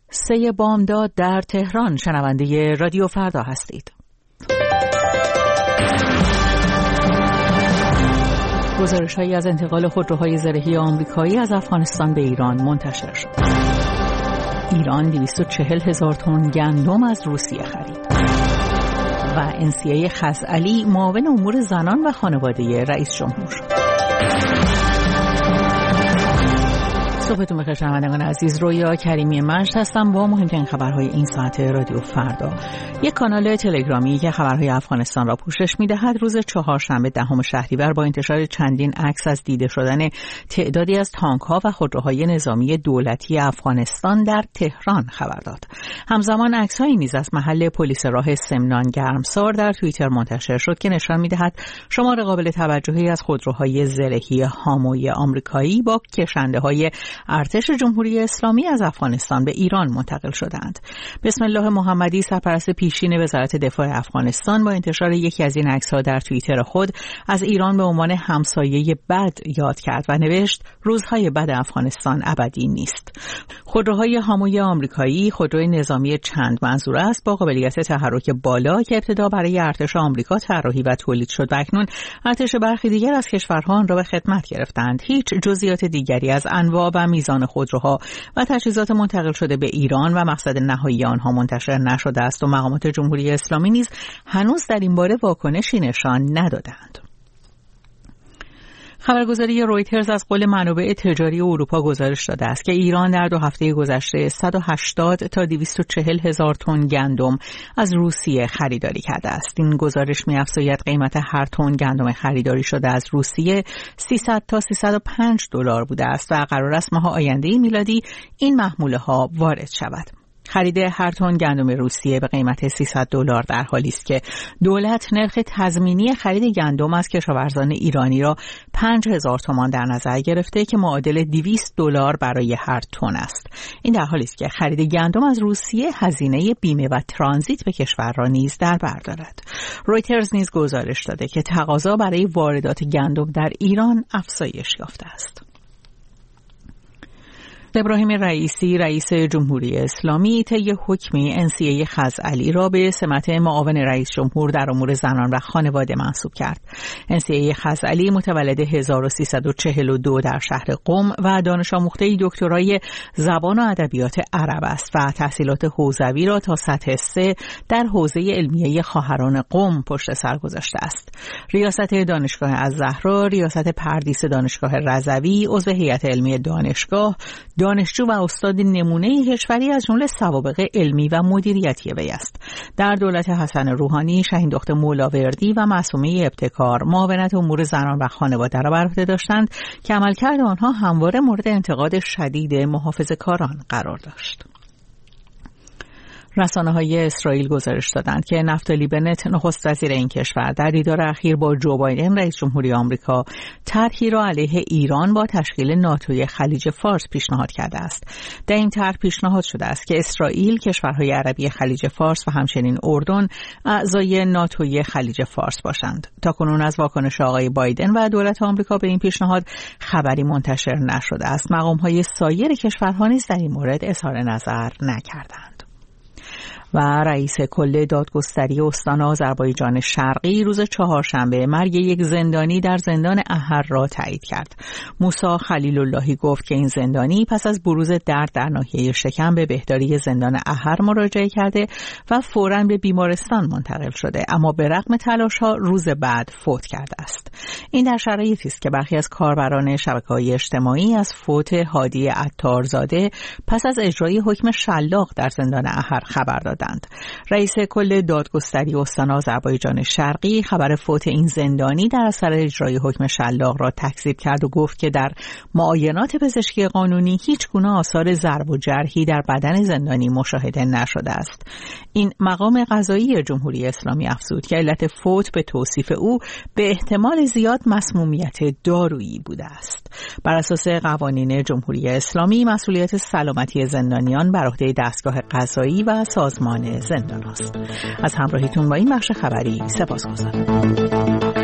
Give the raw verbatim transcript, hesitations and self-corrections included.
سه بامداد در تهران. شنونده رادیو فردا هستید. گزارش‌هایی از انتقال خودروهای زرهی آمریکایی از افغانستان به ایران منتشر شد. ایران دویست و چهل هزار تن گندم از روسیه خرید. و انسیه خزعلی معاون امور زنان و خانواده رئیس جمهور شد. صبحتون بخیر شنوندگان عزیز. رویا کریمی مجد هستم با مهمترین خبرهای این ساعت رادیو فردا. یک کانال تلگرامی که خبرهای افغانستان را پوشش می‌دهد روز چهارشنبه دهم شهریور با انتشار چندین عکس از دیده شدن تعدادی از تانک‌ها و خودروهای نظامی دولتی افغانستان در تهران خبر داد. همزمان عکس‌هایی نیز از محل پلیس راه سمنان گرمسار در توییتر منتشر شد که نشان می‌دهد شمار قابل توجهی از خودروهای زرهی هاموی آمریکایی با کشنده‌های ارتش جمهوری اسلامی از افغانستان به ایران منتقل شدند. بسم الله محمدی، سرپرست پیشین وزارت دفاع افغانستان، با انتشار یکی از این عکس‌ها در توییتر خود از ایران به عنوان همسایه بد یاد کرد و نوشت روزهای بد افغانستان ابدی نیست. خودروهای هاموی آمریکایی خودروی نظامی چند منظوره است با قابلیت تحرک بالا که ابتدا برای ارتش آمریکا طراحی و تولید شد و اکنون ارتش برخی دیگر از کشورها آن را به خدمت گرفتند. هیچ جزئیات دیگری از انواع و میزان خودروها و تجهیزات منتقل شده به ایران و مقصد نهایی آنها منتشر نشده است و مقامات جمهوری اسلامی نیز هنوز در این باره واکنشی نشان ندادند. خبرگزاری رویترز از قول منابع تجاری اروپا گزارش داده است که ایران در دو هفته گذشته صد و هشتاد تا دویست و چهل هزار تن گندم از روسیه خریداری کرده است. این گزارش می‌افزاید قیمت هر تن گندم خریداری شده از روسیه سیصد تا سیصد و پنج دلار بوده است و قرار است ماه آینده میلادی این محموله‌ها وارد شود. خرید هر تن گندم روسیه به قیمت سیصد دلار در حالی است که دولت نرخ تضمینی خرید گندم از کشاورزان ایرانی را پنج هزار تومان در نظر گرفته که معادل دویست دلار برای هر تن است. این در حالی است که خرید گندم از روسیه هزینه بیمه و ترانزیت به کشور را نیز در بر دارد. رویترز نیز گزارش داده که تقاضا برای واردات گندم در ایران افزایش یافته است. ابراهیم رئیسی رئیس جمهوری اسلامی طی حکمی انسیه خزعلی را به سمت معاون رئیس جمهور در امور زنان و خانواده منصوب کرد. انسیه خزعلی متولد هزار و سیصد و چهل و دو در شهر قم و دانش آموخته دکترای زبان و ادبیات عرب است و تحصیلات حوزوی را تا سطح سه در حوزه علمیه خواهران قم پشت سر گذاشته است. ریاست دانشگاه الزهرا، ریاست پردیس دانشگاه رضوی، عضو هیئت علمی دانشگاه، دانشجو و استاد نمونه کشوری از جمله سوابق علمی و مدیریتی وی است. در دولت حسن روحانی شاهین دخت مولاوردی و معصومه ابتکار معاونت امور زنان و خانواده را بر عهده داشتند که عملکرد آنها همواره مورد انتقاد شدید محافظه‌کاران قرار داشت. رسانه‌های اسرائیل گزارش دادند که نفتالی بنت نخست وزیر این کشور در دیدار اخیر با جو بایدن رئیس جمهوری آمریکا طرحی را علیه ایران با تشکیل ناتوی خلیج فارس پیشنهاد کرده است. در این طرح پیشنهاد شده است که اسرائیل، کشورهای عربی خلیج فارس و همچنین اردن اعضای ناتوی خلیج فارس باشند. تاکنون از واکنش آقای بایدن و دولت آمریکا به این پیشنهاد خبری منتشر نشده است. مقام‌های سایر کشورها نیز در این مورد اظهار نظر نکردند. و رئیس کل دادگستری استان آذربایجان شرقی روز چهارشنبه مرگ یک زندانی در زندان احر را تایید کرد. موسی خلیل اللهی گفت که این زندانی پس از بروز درد در ناحیه شکم به بهداری زندان احر مراجعه کرده و فوراً به بیمارستان منتقل شده، اما به رغم تلاش‌ها روز بعد فوت کرده است. این در شرایطی است که برخی از کاربران شبکه‌های اجتماعی از فوت هادی عطارزاده پس از اجرای حکم شلاق در زندان احر خبر دادند. رئیس کل دادگستری استان آذربایجان شرقی خبر فوت این زندانی در اثر اجرای حکم شلاق را تکذیب کرد و گفت که در معاینات پزشکی قانونی هیچ گونه آثار ضرب و جرحی در بدن زندانی مشاهده نشده است. این مقام قضایی جمهوری اسلامی افزود که علت فوت به توصیف او به احتمال زیاد مسمومیت دارویی بوده است. بر اساس قوانین جمهوری اسلامی مسئولیت سلامتی زندانیان بر عهده دستگاه قضایی و سازمان زندان است. از همراهیتون با این بخش خبری سپاسگزارم.